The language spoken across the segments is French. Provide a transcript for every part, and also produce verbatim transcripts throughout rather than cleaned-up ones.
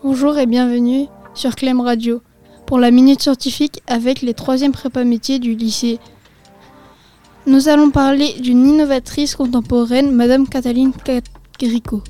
Bonjour et bienvenue sur Clem Radio pour la Minute Scientifique avec les troisième prépa métiers du lycée. Nous allons parler d'une innovatrice contemporaine, Madame Katalin Karikó.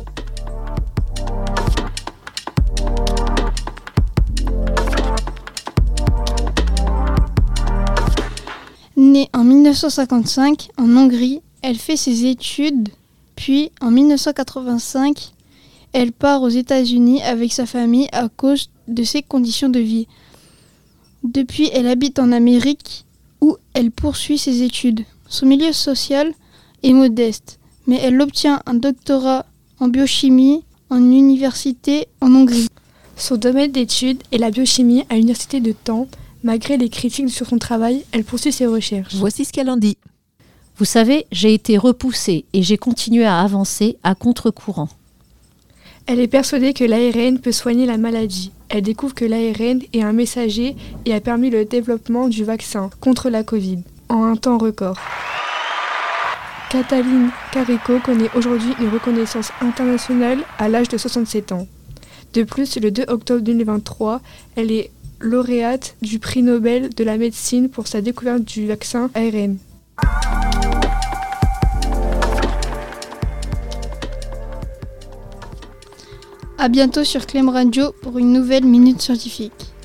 Née en mille neuf cent cinquante-cinq en Hongrie, elle fait ses études, puis en mille neuf cent quatre-vingt-cinq, elle part aux États-Unis avec sa famille à cause de ses conditions de vie. Depuis, elle habite en Amérique où elle poursuit ses études. Son milieu social est modeste, mais elle obtient un doctorat en biochimie en université en Hongrie. Son domaine d'études est la biochimie à l'université de Taon. Malgré les critiques sur son travail, elle poursuit ses recherches. Voici ce qu'elle en dit. Vous savez, j'ai été repoussée et j'ai continué à avancer à contre-courant. Elle est persuadée que l'A R N peut soigner la maladie. Elle découvre que l'A R N est un messager et a permis le développement du vaccin contre la Covid en un temps record. Katalin Karikó connaît aujourd'hui une reconnaissance internationale à l'âge de soixante-sept ans. De plus, le deux octobre deux mille vingt-trois, elle est lauréate du prix Nobel de la médecine pour sa découverte du vaccin A R N. À bientôt sur Clem Radio pour une nouvelle Minute Scientifique.